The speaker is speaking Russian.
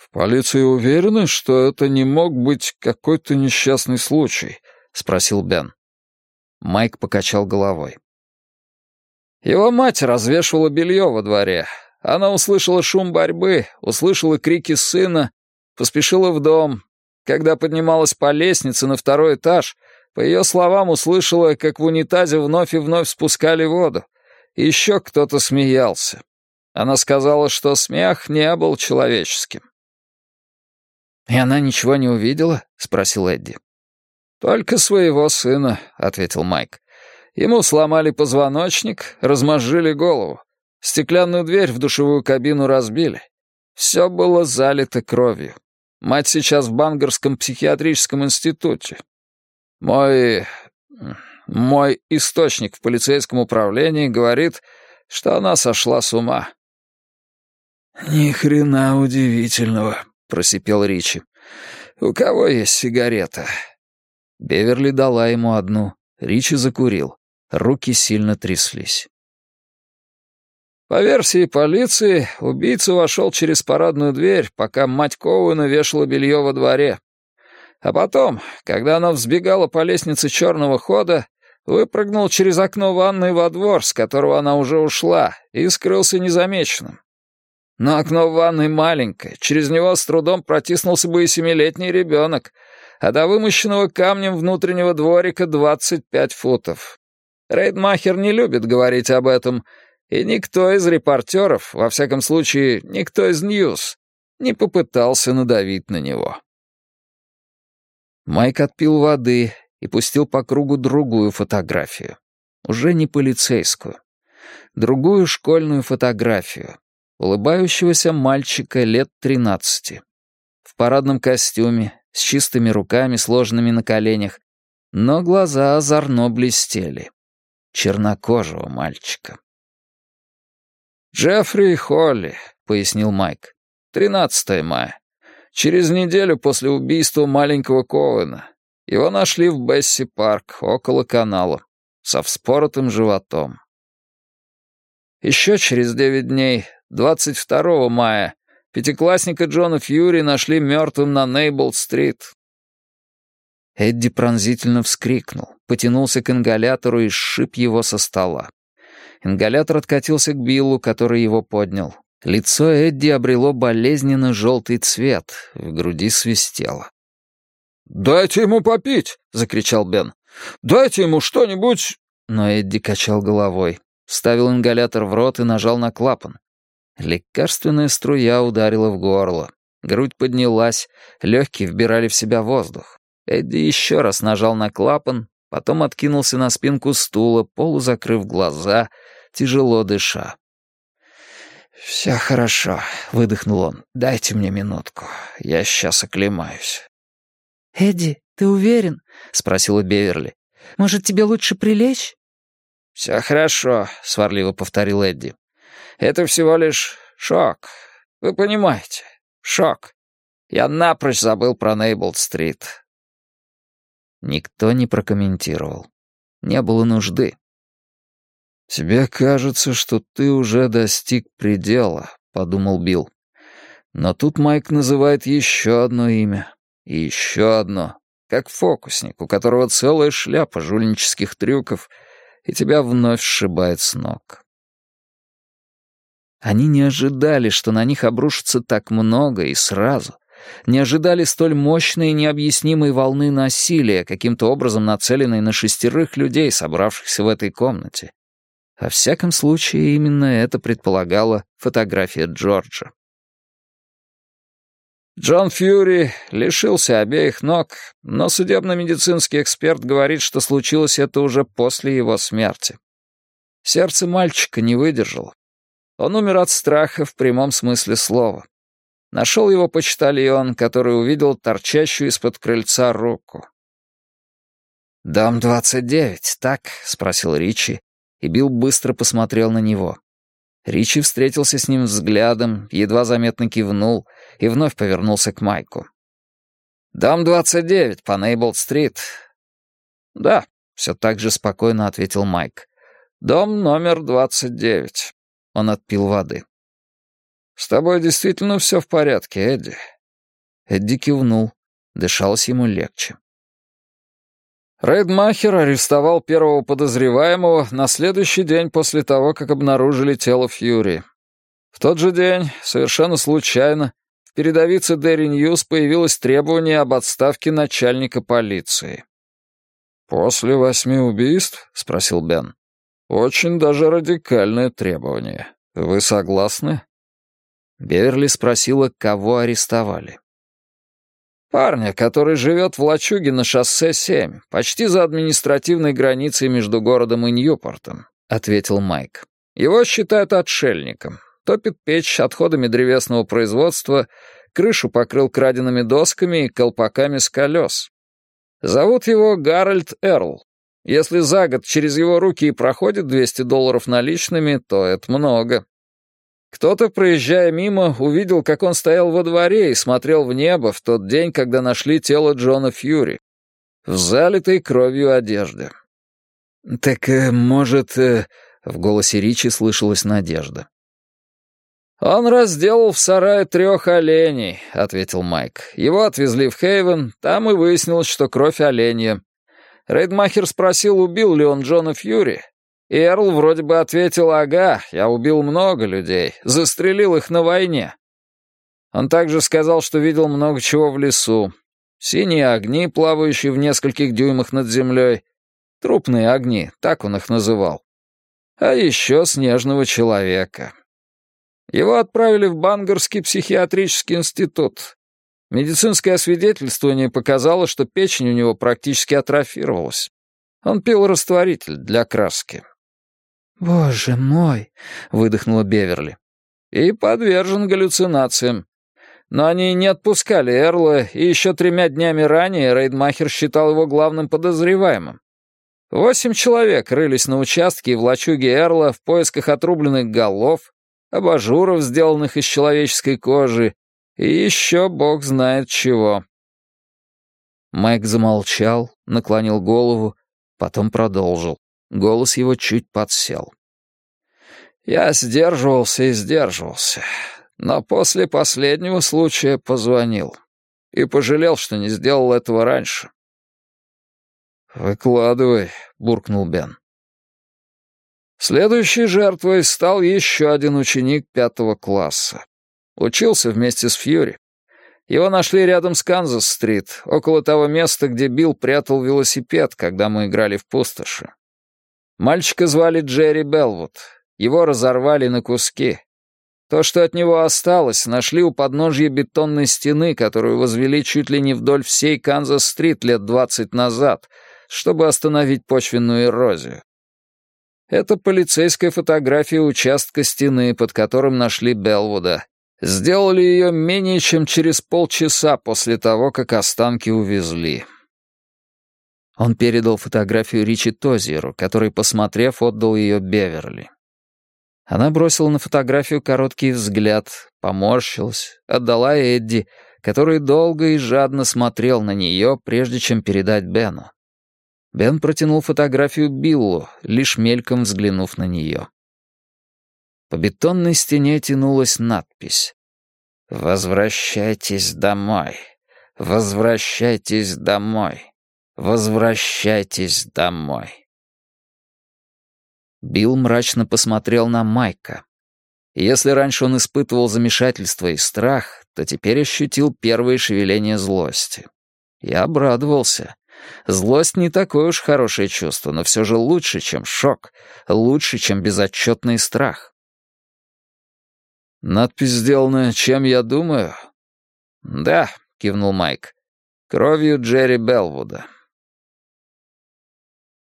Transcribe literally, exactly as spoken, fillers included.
«В полиции уверены, что это не мог быть какой-то несчастный случай?» — спросил Бен. Майк покачал головой. «Его мать развешивала белье во дворе. Она услышала шум борьбы, услышала крики сына, поспешила в дом. Когда поднималась по лестнице на второй этаж, по ее словам, услышала, как в унитазе вновь и вновь спускали воду. И еще кто-то смеялся. Она сказала, что смех не был человеческим». «И она ничего не увидела?» — спросил Эдди. «Только своего сына», — ответил Майк. «Ему сломали позвоночник, размозжили голову. Стеклянную дверь в душевую кабину разбили. Все было залито кровью. Мать сейчас в Бангарском психиатрическом институте. Мой... мой источник в полицейском управлении говорит, что она сошла с ума». «Ни хрена удивительного», — просипел Ричи. «У кого есть сигарета?» Беверли дала ему одну. Ричи закурил. Руки сильно тряслись. По версии полиции, убийца вошел через парадную дверь, пока мать Коуэна вешала белье во дворе. А потом, когда она взбегала по лестнице черного хода, выпрыгнул через окно ванной во двор, с которого она уже ушла, и скрылся незамеченным. Но окно в ванной маленькое, через него с трудом протиснулся бы и семилетний ребенок, а до вымощенного камнем внутреннего дворика двадцать пять футов. Рейдмахер не любит говорить об этом, и никто из репортеров, во всяком случае, никто из Ньюс, не попытался надавить на него. Майк отпил воды и пустил по кругу другую фотографию. Уже не полицейскую. Другую школьную фотографию. Улыбающегося мальчика лет тринадцати. В парадном костюме, с чистыми руками, сложенными на коленях, но глаза озорно блестели. Чернокожего мальчика. «Джеффри Холли», — пояснил Майк. «тринадцатое мая. Через неделю после убийства маленького Коуэна. Его нашли в Бесси-парк, около канала, со вспоротым животом. Еще через девять дней, двадцать второго мая, пятиклассника Джона Фьюри нашли мертвым на Нейбл-стрит». Эдди пронзительно вскрикнул, потянулся к ингалятору и сшиб его со стола. Ингалятор откатился к Биллу, который его поднял. Лицо Эдди обрело болезненно желтый цвет, в груди свистело. «Дайте ему попить!» — закричал Бен. «Дайте ему что-нибудь...» Но Эдди качал головой, вставил ингалятор в рот и нажал на клапан. Лекарственная струя ударила в горло. Грудь поднялась, легкие вбирали в себя воздух. Эдди еще раз нажал на клапан, потом откинулся на спинку стула, полузакрыв глаза, тяжело дыша. «Все хорошо», — выдохнул он. «Дайте мне минутку, я сейчас оклемаюсь». «Эдди, ты уверен?» — спросила Беверли. «Может, тебе лучше прилечь?» «Все хорошо», — сварливо повторил Эдди. «Это всего лишь шок. Вы понимаете, шок. Я напрочь забыл про Нейбл-стрит». Никто не прокомментировал. Не было нужды. «Тебе кажется, что ты уже достиг предела», — подумал Билл. Но тут Майк называет еще одно имя. И еще одно. Как фокусник, у которого целая шляпа жульнических трюков, и тебя вновь сшибает с ног. Они не ожидали, что на них обрушится так много и сразу. Не ожидали столь мощной и необъяснимой волны насилия, каким-то образом нацеленной на шестерых людей, собравшихся в этой комнате. Во всяком случае, именно это предполагала фотография Джорджа. Джон Фьюри лишился обеих ног, но судебно-медицинский эксперт говорит, что случилось это уже после его смерти. Сердце мальчика не выдержало. Он умер от страха в прямом смысле слова. Нашел его почтальон, который увидел торчащую из-под крыльца руку. «Дом двадцать девять, так?» — спросил Ричи, и Билл быстро посмотрел на него. Ричи встретился с ним взглядом, едва заметно кивнул и вновь повернулся к Майку. «Дом двадцать девять по Нейбл-стрит». «Да», — все так же спокойно ответил Майк. «Дом номер двадцать девять». Он отпил воды. «С тобой действительно все в порядке, Эдди. Эдди кивнул. Дышалось ему легче. Рейдмахер арестовал первого подозреваемого на следующий день после того, как обнаружили тело Фьюри. В тот же день, совершенно случайно, в передовице Daily News появилось требование об отставке начальника полиции. «После восьми убийств?» — спросил Бен. «Очень даже радикальное требование. Вы согласны?» Беверли спросила, кого арестовали. «Парня, который живет в лачуге на шоссе семь, почти за административной границей между городом и Ньюпортом», — ответил Майк. «Его считают отшельником. Топит печь отходами древесного производства, крышу покрыл краденными досками и колпаками с колес. Зовут его Гарольд Эрл. Если за год через его руки и проходит двести долларов наличными, то это много. Кто-то, проезжая мимо, увидел, как он стоял во дворе и смотрел в небо в тот день, когда нашли тело Джона Фьюри, в залитой кровью одежде. «Так, э, может...» э, — в голосе Ричи слышалась надежда. «Он разделал в сарае трех оленей», — ответил Майк. «Его отвезли в Хейвен, там и выяснилось, что кровь оленья. Рейдмахер спросил, убил ли он Джона Фьюри, и Эрл вроде бы ответил: «Ага, я убил много людей, застрелил их на войне». Он также сказал, что видел много чего в лесу. Синие огни, плавающие в нескольких дюймах над землей. Трупные огни, так он их называл. А еще снежного человека. Его отправили в Бангарский психиатрический институт. Медицинское освидетельствование показало, что печень у него практически атрофировалась. Он пил растворитель для краски. «Боже мой!» — выдохнула Беверли. И подвержен галлюцинациям. Но они не отпускали Эрла, и еще тремя днями ранее Рейдмахер считал его главным подозреваемым. Восемь человек рылись на участке и в лачуге Эрла в поисках отрубленных голов, абажуров, сделанных из человеческой кожи, и еще бог знает чего. Майк замолчал, наклонил голову, потом продолжил. Голос его чуть подсел. «Я сдерживался и сдерживался, но после последнего случая позвонил и пожалел, что не сделал этого раньше». «Выкладывай», — буркнул Бен. Следующей жертвой стал еще один ученик пятого класса. Учился вместе с Фьюри. Его нашли рядом с Канзас-стрит, около того места, где Билл прятал велосипед, когда мы играли в пустоши. Мальчика звали Джерри Белвуд. Его разорвали на куски. То, что от него осталось, нашли у подножья бетонной стены, которую возвели чуть ли не вдоль всей Канзас-стрит лет двадцать назад, чтобы остановить почвенную эрозию. Это полицейская фотография участка стены, под которым нашли Белвуда. Сделали ее менее чем через полчаса после того, как останки увезли. Он передал фотографию Ричи Тозиеру, который, посмотрев, отдал ее Беверли. Она бросила на фотографию короткий взгляд, поморщилась, отдала Эдди, который долго и жадно смотрел на нее, прежде чем передать Бену. Бен протянул фотографию Биллу, лишь мельком взглянув на нее. По бетонной стене тянулась надпись: «Возвращайтесь домой, возвращайтесь домой, возвращайтесь домой». Билл мрачно посмотрел на Майка. Если раньше он испытывал замешательство и страх, то теперь ощутил первые шевеления злости. Я обрадовался. Злость не такое уж хорошее чувство, но все же лучше, чем шок, лучше, чем безотчетный страх. «Надпись сделана, чем я думаю?» «Да», — кивнул Майк, — «кровью Джерри Белвуда».